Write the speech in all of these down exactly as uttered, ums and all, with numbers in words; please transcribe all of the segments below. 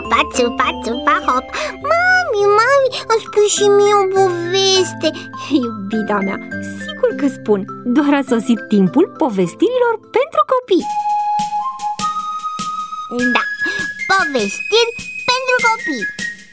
țupa, țupa, țupa, hop. Mami, mami, îmi spui și mie o poveste. Iubita mea, sigur că spun. Doar a sosit timpul povestirilor pentru copii. Da, povestiri pentru copii.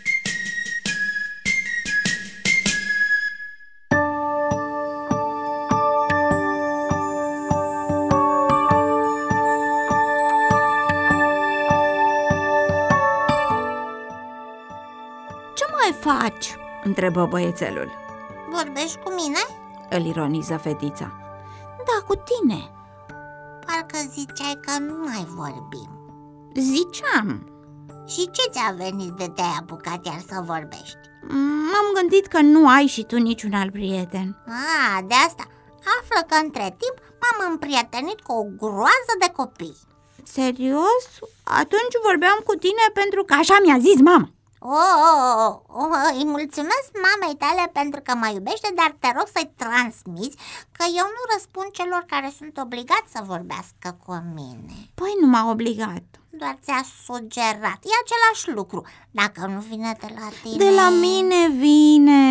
Ce mai faci? Întrebă băiețelul. Vorbești cu mine? Îl ironiză fetița. Da, cu tine. Parcă ziceai că nu mai vorbim. Ziceam. Și ce ți-a venit de te-ai apucat iar să vorbești? M-am gândit că nu ai și tu niciun alt prieten. Ah, de asta. Află că între timp m-am împrietenit cu o groază de copii. Serios? Atunci vorbeam cu tine pentru că așa mi-a zis mama. Oh, oh, oh, oh, îi mulțumesc mamei tale pentru că mă iubește, dar te rog să-i transmiți că eu nu răspund celor care sunt obligați să vorbească cu mine. Păi nu m-a obligat. Doar ți-a sugerat, e același lucru. Dacă nu vine de la tine... De la mine vine.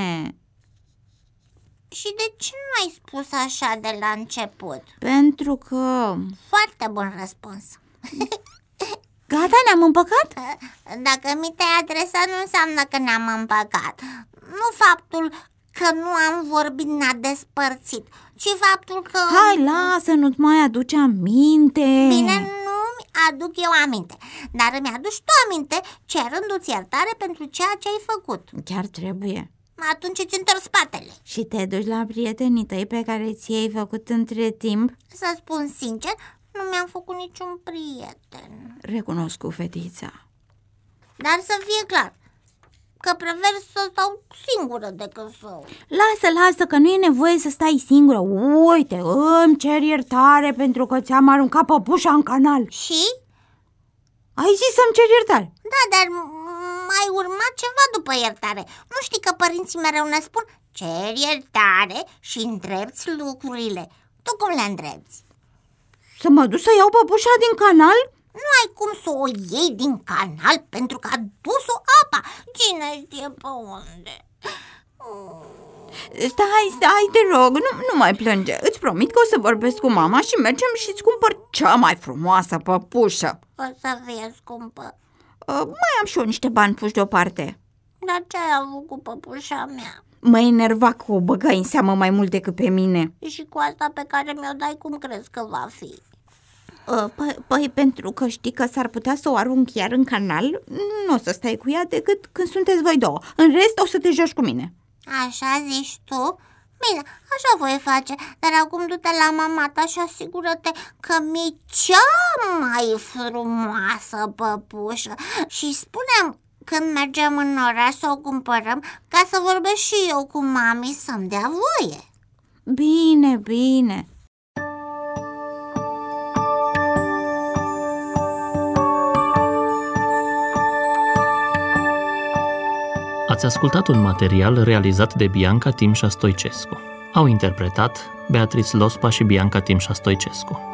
Și de ce nu ai spus așa de la început? Pentru că... Foarte bun răspuns. Gata, ne-am împăcat? Dacă mi te-ai adresat nu înseamnă că ne-am împăcat. Nu faptul că nu am vorbit ne-a despărțit, ci faptul că... Hai, lasă, nu-ți mai aduce aminte. Bine, nu-mi aduc eu aminte, dar îmi aduci tu aminte cerându-ți iertare pentru ceea ce ai făcut. Chiar trebuie. Atunci îți întorci spatele. Și te duci la prietenii tăi pe care ți-ai făcut între timp? Să spun sincer, nu mi-am făcut niciun prieten. Recunosc cu fetița. Dar să fie clar că prefer să stau singură decât să... Lasă, lasă, că nu e nevoie să stai singură. Uite, îmi cer iertare pentru că ți-am aruncat păpușa în canal. Și? Ai zis să-mi cer iertare. Da, dar mai urma ceva după iertare. Nu știi că părinții mereu ne spun cer iertare și îndrepți lucrurile. Tu cum le îndrepți? Să mă duc să iau păpușa din canal? Nu ai cum să o iei din canal pentru că a dus-o apa. Cine știe pe unde? Stai, stai, te rog, nu, nu mai plânge. Îți promit că o să vorbesc cu mama și mergem și îți cumpăr cea mai frumoasă păpușă. O să fie scumpă. uh, Mai am și eu niște bani puși deoparte. Dar ce ai avut cu păpușa mea? Mă enerva că o băgai în seamă mai mult decât pe mine. Și cu asta pe care mi-o dai, cum crezi că va fi? Păi, păi pentru că știi că s-ar putea să o arunc chiar în canal, nu o să stai cu ea decât când sunteți voi două. În rest o să te joci cu mine. Așa zici tu? Bine, așa voi face. Dar acum du-te la mama ta și asigură-te că mi-e cea mai frumoasă păpușă. Și spune-mi când mergem în oraș să o cumpărăm, ca să vorbesc și eu cu mami să-mi dea voie. Bine, bine. Ați ascultat un material realizat de Bianca Timșa Stoicescu. Au interpretat Beatrice Lospa și Bianca Timșa Stoicescu.